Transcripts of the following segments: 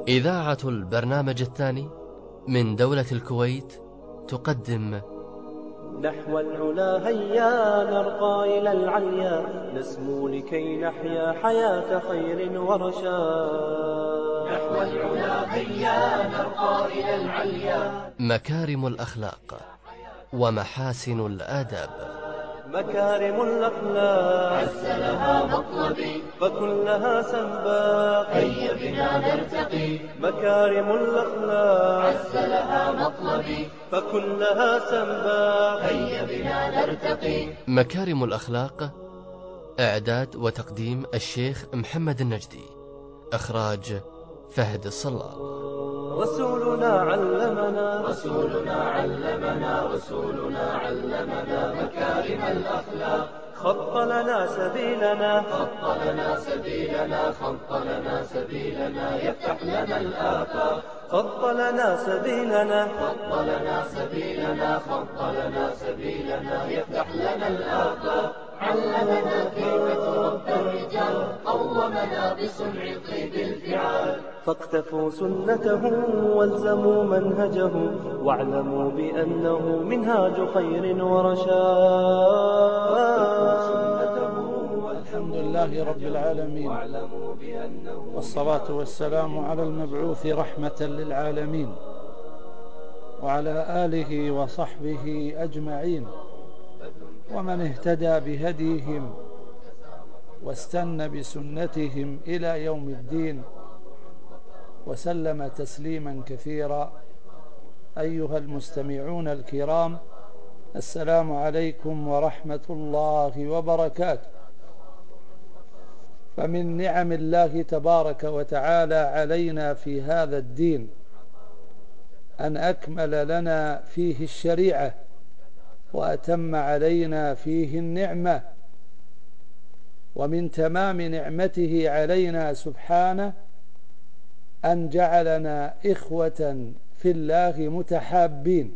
إذاعة البرنامج الثاني من دولة الكويت تقدم نحو العلا هيا نرقى إلى العليا نسمو لكي نحيا حياة خير ورشاد. نحو العلا هيا نرقى إلى العليا. مكارم الأخلاق ومحاسن الآداب. مكارم الأخلاق عز لها مطلبي فكلها سنباق هيا بنا نرتقي. مكارم الأخلاق عز لها مطلبي فكلها سنباق هيا بنا نرتقي. مكارم الأخلاق، إعداد وتقديم الشيخ محمد النجدي، إخراج فهد الصلال. رسولنا علمنا مكارم الأخلاق خط لنا سبيلنا يفتح لنا الآفاق. خط لنا سبيلنا يفتح لنا الآفاق. علمنا كيف تربى الرجال، قومنا بصنع طيب الفعال. فاقتفوا سنته والزموا منهجه واعلموا بأنه منهاج خير ورشاد. الحمد لله رب العالمين، والصلاة والسلام على المبعوث رحمة للعالمين وعلى آله وصحبه أجمعين ومن اهتدى بهديهم واستنى بسنتهم إلى يوم الدين وسلم تسليما كثيرا. أيها المستمعون الكرام، السلام عليكم ورحمة الله وبركاته. فمن نعم الله تبارك وتعالى علينا في هذا الدين أن أكمل لنا فيه الشريعة وأتم علينا فيه النعمة. ومن تمام نعمته علينا سبحانه أن جعلنا إخوة في الله متحابين،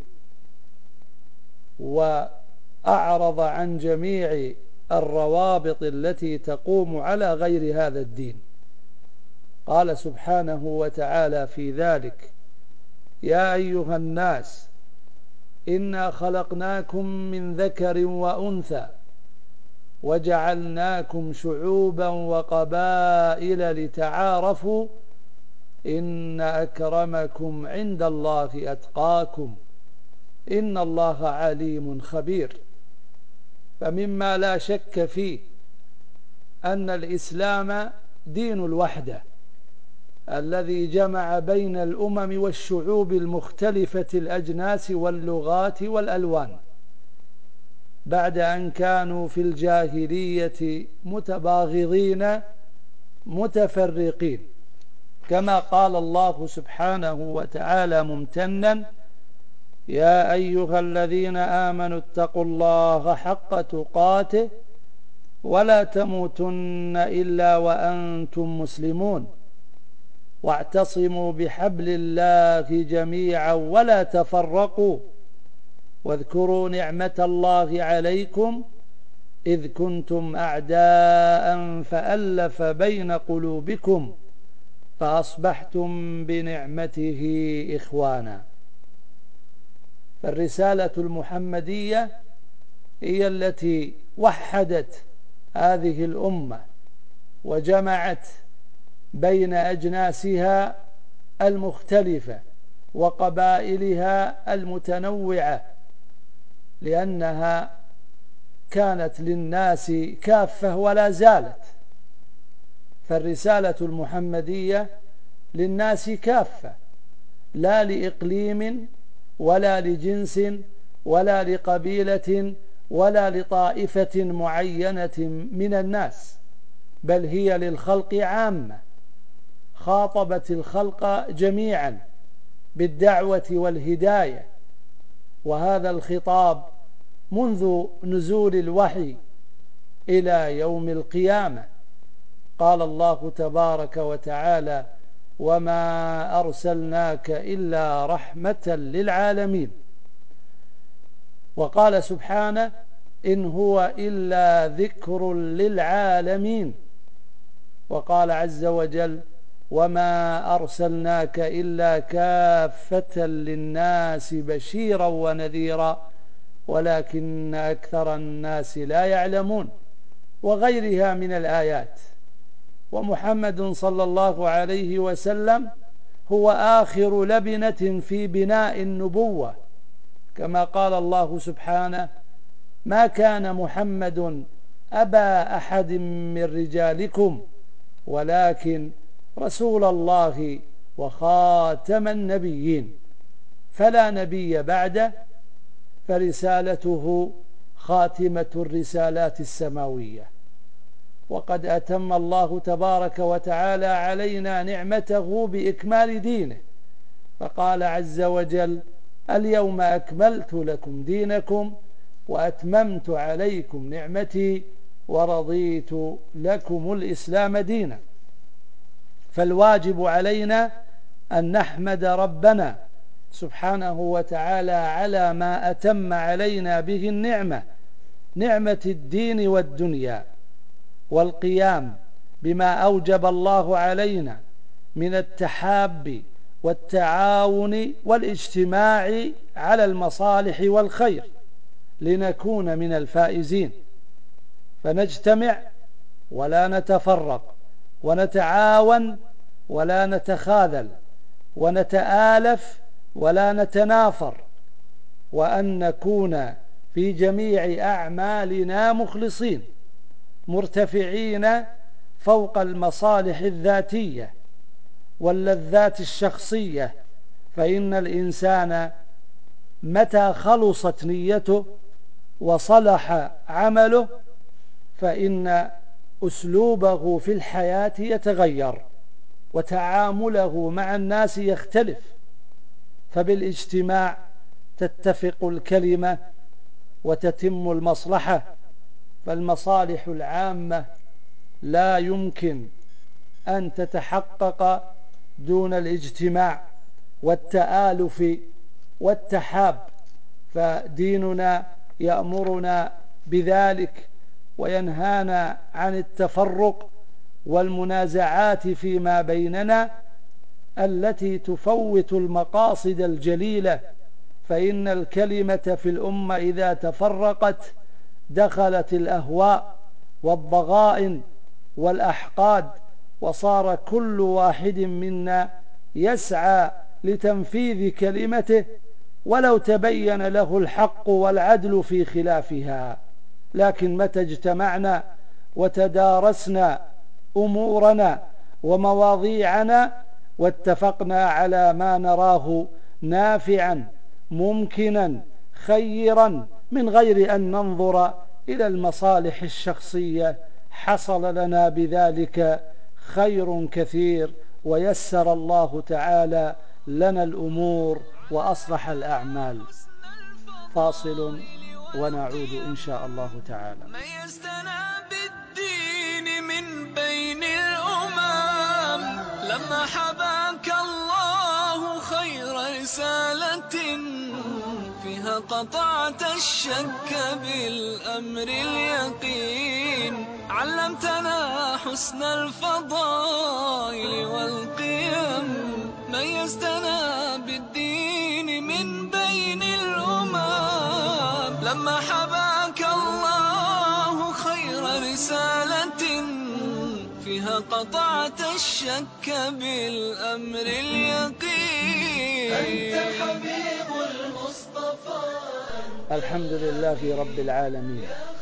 وأعرض عن جميع الروابط التي تقوم على غير هذا الدين. قال سبحانه وتعالى في ذلك: يا أيها الناس إنا خلقناكم من ذكر وأنثى وجعلناكم شعوبا وقبائل لتعارفوا إن أكرمكم عند الله أتقاكم إن الله عليم خبير. فمما لا شك فيه أن الإسلام دين الوحدة الذي جمع بين الأمم والشعوب المختلفة الأجناس واللغات والألوان، بعد أن كانوا في الجاهلية متباغضين متفرقين، كما قال الله سبحانه وتعالى ممتنا: يا أيها الذين آمنوا اتقوا الله حق تقاته ولا تموتن إلا وأنتم مسلمون واعتصموا بحبل الله جميعا ولا تفرقوا واذكروا نعمة الله عليكم إذ كنتم أعداء فألف بين قلوبكم فأصبحتم بنعمته إخوانا. فالرسالة المحمدية هي التي وحدت هذه الأمة وجمعت بين أجناسها المختلفة وقبائلها المتنوعة، لأنها كانت للناس كافة ولا زالت. فالرسالة المحمدية للناس كافة، لا لإقليم ولا لجنس ولا لقبيلة ولا لطائفة معينة من الناس، بل هي للخلق عامة، خاطبت الخلق جميعا بالدعوة والهداية. وهذا الخطاب منذ نزول الوحي إلى يوم القيامة. قال الله تبارك وتعالى: وما أرسلناك إلا رحمة للعالمين. وقال سبحانه: إن هو إلا ذكر للعالمين. وقال عز وجل: وما أرسلناك إلا كافة للناس بشيرا ونذيرا ولكن أكثر الناس لا يعلمون، وغيرها من الآيات. ومحمد صلى الله عليه وسلم هو آخر لبنة في بناء النبوة، كما قال الله سبحانه: ما كان محمد أبا أحد من رجالكم ولكن رسول الله وخاتم النبيين، فلا نبي بعده، فرسالته خاتمة الرسالات السماوية. وقد أتم الله تبارك وتعالى علينا نعمته بإكمال دينه، فقال عز وجل: اليوم أكملت لكم دينكم وأتممت عليكم نعمتي ورضيت لكم الإسلام دينا. فالواجب علينا أن نحمد ربنا سبحانه وتعالى على ما أتم علينا به النعمة، نعمة الدين والدنيا، والقيام بما أوجب الله علينا من التحاب والتعاون والاجتماع على المصالح والخير لنكون من الفائزين. فنجتمع ولا نتفرق، ونتعاون ولا نتخاذل، ونتآلف ولا نتنافر، وأن نكون في جميع أعمالنا مخلصين مرتفعين فوق المصالح الذاتية واللذات الشخصية. فإن الإنسان متى خلصت نيته وصلح عمله فإن أسلوبه في الحياة يتغير، وتعامله مع الناس يختلف، فبالاجتماع تتفق الكلمة وتتم المصلحة. فالمصالح العامة لا يمكن أن تتحقق دون الاجتماع والتآلف والتحاب، فديننا يأمرنا بذلك وينهانا عن التفرق والمنازعات فيما بيننا التي تفوت المقاصد الجليلة. فإن الكلمة في الأمة إذا تفرقت دخلت الأهواء والضغائن والأحقاد، وصار كل واحد منا يسعى لتنفيذ كلمته ولو تبين له الحق والعدل في خلافها. لكن متى اجتمعنا وتدارسنا أمورنا ومواضيعنا واتفقنا على ما نراه نافعا ممكنا خيرا من غير أن ننظر إلى المصالح الشخصية، حصل لنا بذلك خير كثير، ويسر الله تعالى لنا الأمور وأصلح الأعمال. فاصل ونعود إن شاء الله تعالى. ميزتنا بالدين من بين الأمم لما حباك الله خير رسالة فيها قطعت الشك بالأمر اليقين، علمتنا حسن الفضائل والقيم، ميزتنا بالدين من بين الأمم لما حباك الله خير رسالة فيها قطعت الشك بالأمر اليقين. أنت الحبيب المصطفى. الحمد لله رب العالمين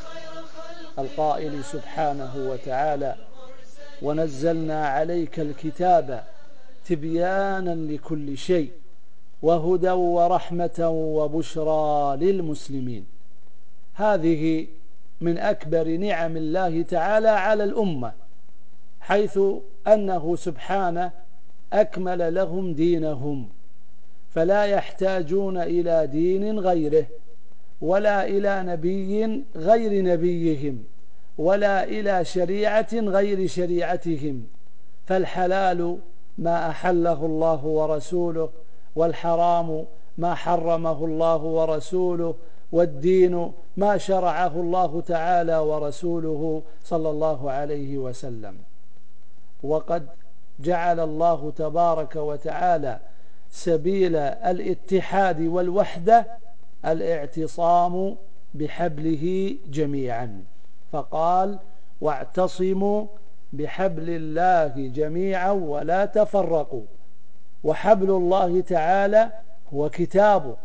القائل سبحانه وتعالى: ونزلنا عليك الكتاب تبيانا لكل شيء وهدى ورحمة وبشرى للمسلمين. هذه من أكبر نعم الله تعالى على الأمة، حيث أنه سبحانه أكمل لهم دينهم، فلا يحتاجون إلى دين غيره، ولا إلى نبي غير نبيهم، ولا إلى شريعة غير شريعتهم. فالحلال ما أحله الله ورسوله، والحرام ما حرمه الله ورسوله، والدين ما شرعه الله تعالى ورسوله صلى الله عليه وسلم. وقد جعل الله تبارك وتعالى سبيل الاتحاد والوحدة الاعتصام بحبله جميعا، فقال: واعتصموا بحبل الله جميعا ولا تفرقوا. وحبل الله تعالى هو كتابه،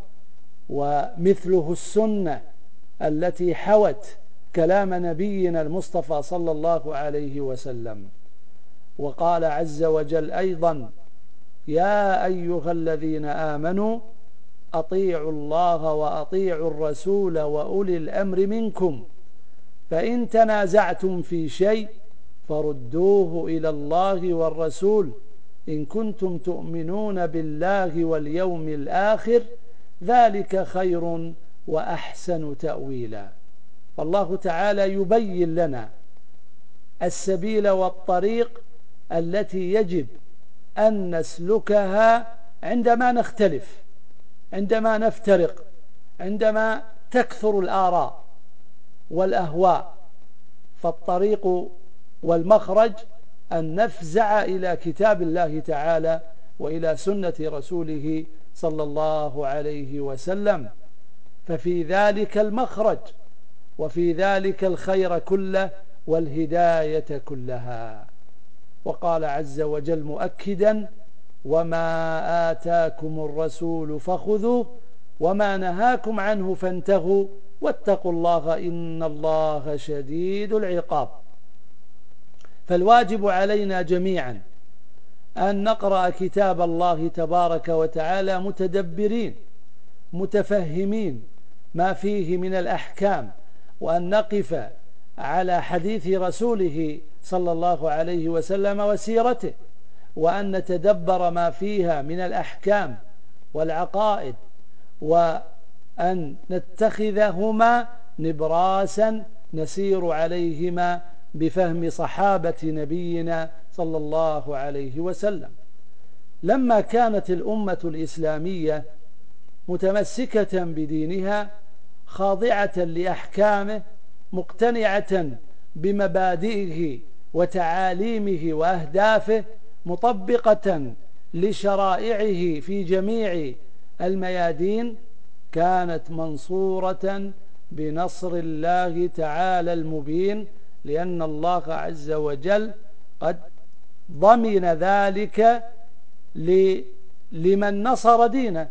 ومثله السنة التي حوت كلام نبينا المصطفى صلى الله عليه وسلم. وقال عز وجل أيضا: يا أيها الذين آمنوا أطيعوا الله وأطيعوا الرسول وأولي الأمر منكم، فإن تنازعتم في شيء فردوه إلى الله والرسول إن كنتم تؤمنون بالله واليوم الآخر، ذلك خير وأحسن تأويلا. فالله تعالى يبين لنا السبيل والطريق التي يجب أن نسلكها عندما نختلف، عندما نفترق، عندما تكثر الآراء والأهواء. فالطريق والمخرج أن نفزع إلى كتاب الله تعالى وإلى سنة رسوله صلى الله عليه وسلم، ففي ذلك المخرج وفي ذلك الخير كله والهداية كلها. وقال عز وجل مؤكدا: وما آتاكم الرسول فخذوه وما نهاكم عنه فانتهوا واتقوا الله إن الله شديد العقاب. فالواجب علينا جميعا أن نقرأ كتاب الله تبارك وتعالى متدبرين متفهمين ما فيه من الأحكام، وأن نقف على حديث رسوله صلى الله عليه وسلم وسيرته، وأن نتدبر ما فيها من الأحكام والعقائد، وأن نتخذهما نبراسا نسير عليهما بفهم صحابة نبينا صلى الله عليه وسلم. لما كانت الأمة الإسلامية متمسكة بدينها خاضعة لأحكامه مقتنعة بمبادئه وتعاليمه وأهدافه مطبقة لشرائعه في جميع الميادين، كانت منصورة بنصر الله تعالى المبين، لأن الله عز وجل قد ضمن ذلك لمن نصر دينه،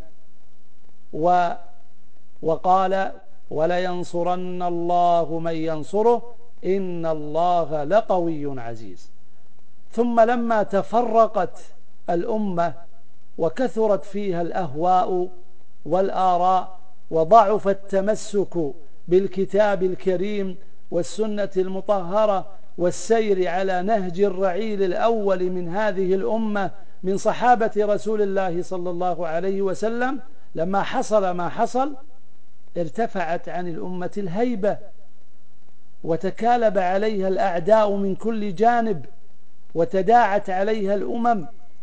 وقال: ولينصرن الله من ينصره إن الله لقوي عزيز. ثم لما تفرقت الأمة وكثرت فيها الأهواء والآراء وضعف التمسك بالكتاب الكريم والسنة المطهرة والسير على نهج الرعيل الأول من هذه الأمة من صحابة رسول الله صلى الله عليه وسلم، لما حصل ما حصل ارتفعت عن الأمة الهيبة، وتكالب عليها الأعداء من كل جانب، وتداعت عليها الأمم،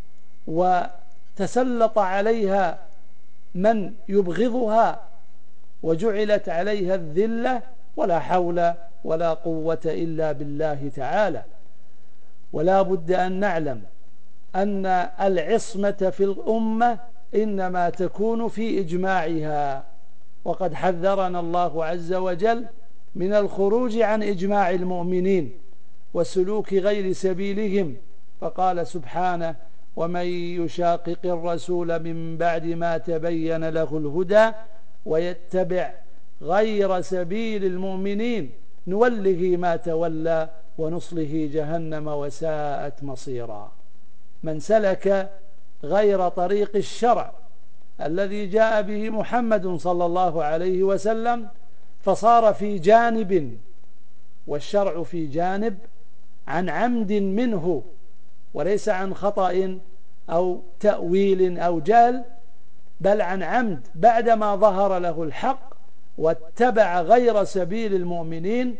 وتسلط عليها من يبغضها، وجعلت عليها الذلة، ولا حول ولا قوة إلا بالله تعالى. ولا بد أن نعلم أن العصمة في الأمة إنما تكون في إجماعها، وقد حذرنا الله عز وجل من الخروج عن إجماع المؤمنين وسلوك غير سبيلهم، فقال سبحانه: ومن يشاقق الرسول من بعد ما تبين له الهدى ويتبع غير سبيل المؤمنين نوله ما تولى ونصله جهنم وساءت مصيرا. من سلك غير طريق الشرع الذي جاء به محمد صلى الله عليه وسلم فصار في جانب والشرع في جانب عن عمد منه وليس عن خطأ أو تأويل أو جهل، بل عن عمد بعدما ظهر له الحق واتبع غير سبيل المؤمنين،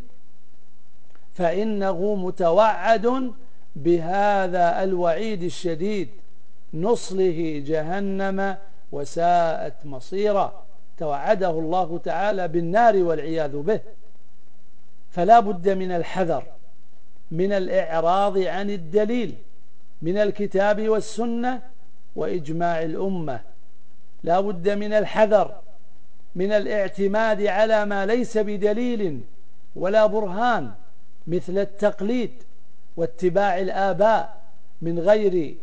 فإنه متوعد بهذا الوعيد الشديد: نصله جهنم وساءت مصيرا. توعده الله تعالى بالنار والعياذ به. فلا بد من الحذر من الإعراض عن الدليل من الكتاب والسنة وإجماع الأمة. لا بد من الحذر من الاعتماد على ما ليس بدليل ولا برهان، مثل التقليد واتباع الآباء من غير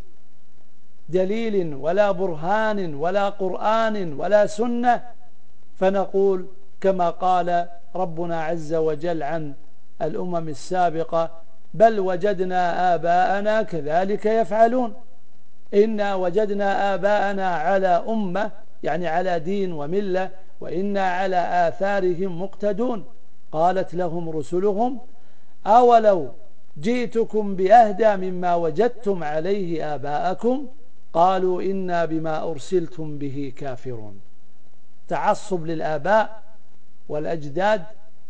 دليل ولا برهان ولا قرآن ولا سنة، فنقول كما قال ربنا عز وجل عن الأمم السابقة: بل وجدنا آباءنا كذلك يفعلون. إنا وجدنا آباءنا على أمة، يعني على دين وملة، وإنا على آثارهم مقتدون. قالت لهم رسلهم: أولو جئتكم بأهدى مما وجدتم عليه آباءكم قالوا إنا بما أرسلتم به كافرون. تعصب للآباء والأجداد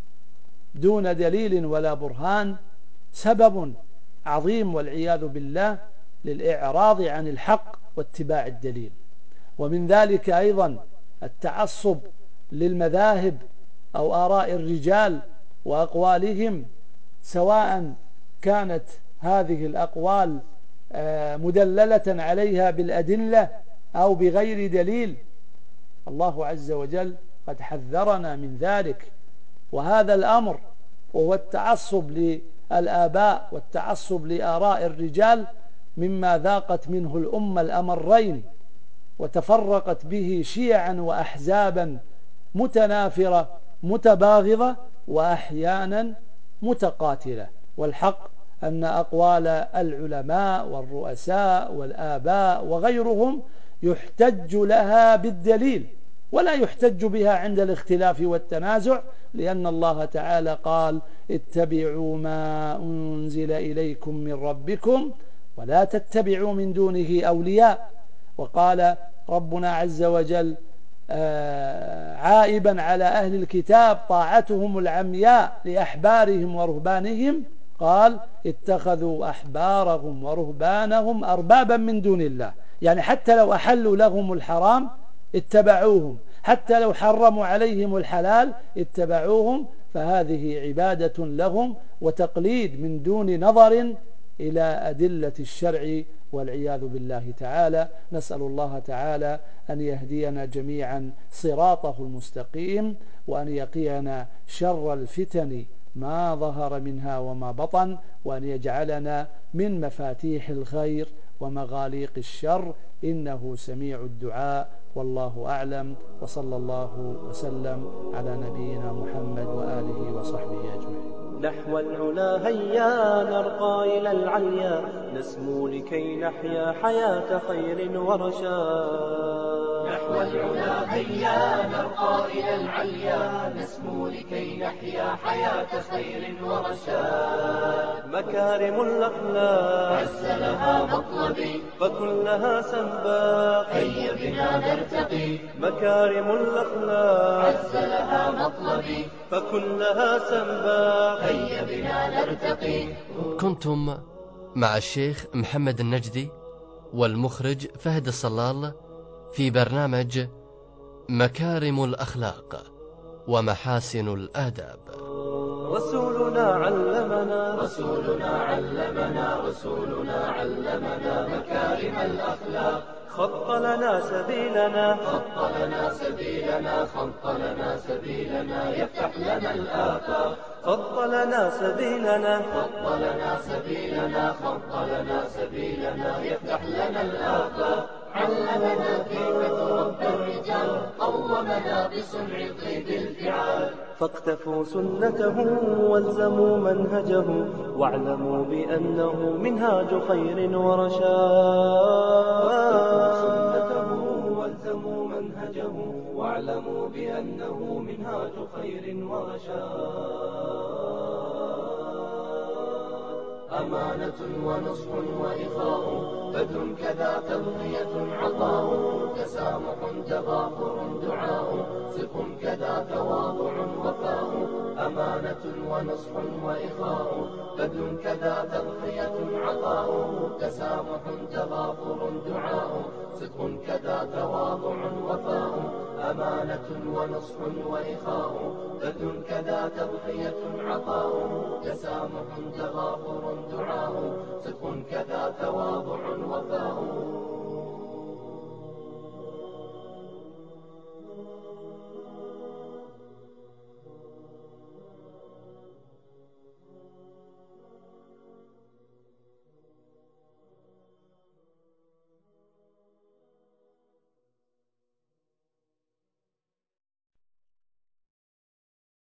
دون دليل ولا برهان سبب عظيم والعياذ بالله للإعراض عن الحق واتباع الدليل. ومن ذلك أيضا التعصب للمذاهب أو آراء الرجال وأقوالهم، سواء كانت هذه الأقوال مدللة عليها بالأدلة أو بغير دليل. الله عز وجل قد حذرنا من ذلك. وهذا الأمر وهو التعصب للآباء والتعصب لآراء الرجال مما ذاقت منه الأمة الأمرين، وتفرقت به شيعا وأحزابا متنافرة متباغضة وأحيانا متقاتلة. والحق أن أقوال العلماء والرؤساء والآباء وغيرهم يحتج لها بالدليل، ولا يحتج بها عند الاختلاف والتنازع، لأن الله تعالى قال: اتبعوا ما أنزل إليكم من ربكم ولا تتبعوا من دونه أولياء. وقال ربنا عز وجل عائبا على أهل الكتاب طاعتهم العمياء لأحبارهم ورهبانهم، قال: اتخذوا أحبارهم ورهبانهم أربابا من دون الله. يعني حتى لو أحلوا لهم الحرام اتبعوهم، حتى لو حرموا عليهم الحلال اتبعوهم، فهذه عبادة لهم وتقليد من دون نظر إلى أدلة الشرع والعياذ بالله تعالى. نسأل الله تعالى أن يهدينا جميعا صراطه المستقيم، وأن يقينا شر الفتن ما ظهر منها وما بطن، وأن يجعلنا من مفاتيح الخير ومغاليق الشر، إنه سميع الدعاء. والله أعلم، وصلى الله وسلم على نبينا محمد وآله وصحبه أجمعين. نحو العلا هيا نرقى إلى العليا، نسمو لكي نحيا حياة خير ورشاد. نحو العلا هيا نرقى إلى العليا، نسمو لكي نحيا حياة خير ورشاد. مكارم الأخلاق عز لها مطلبي فكلها سباق، هيا بنا نرتقي. مكارم الأخلاق عز لها مطلبي فكلها سباق، هيا بنا نرتقي. كنتم مع الشيخ محمد النجدي والمخرج فهد الصلال في برنامج مكارم الأخلاق ومحاسن الآداب. رسولنا علمنا مكارم الأخلاق، خط لنا سبيلنا يفتح لنا الآفاق. خط لنا سبيلنا يفتح لنا الآفاق. علمنا كيف تربى الرجال، قومنا بصنع طيب الفعال. فاقتفوا سنته والزموا منهجه، واعلموا بأنه منهاج خير ورشاد. أمانة ونصح وإخاء، بذل كذا تضحية عطاء. تسامح تغافر دعاء، صدق كذا تواضع وفاء. أمانة ونصح وإخاء، بذل كذا تضحية عطاء. تسامح تغافر دعاء، صدق كذا تواضع وفاء. أمانة ونصح وإخاء، بذل كذا تضحية عطاء، تسامح تغافر دعاء، صدق كذا تواضع وفاء،